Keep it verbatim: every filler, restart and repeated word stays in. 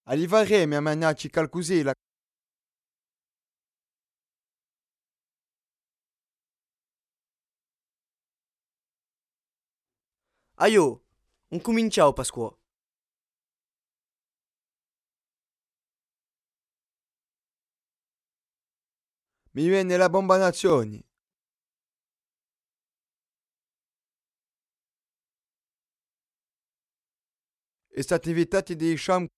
Arriveremo a mangiarci qualcosina. Aio, non cominciamo Pasquò. Mi viene la bomba nazioni. E state invitati di Sham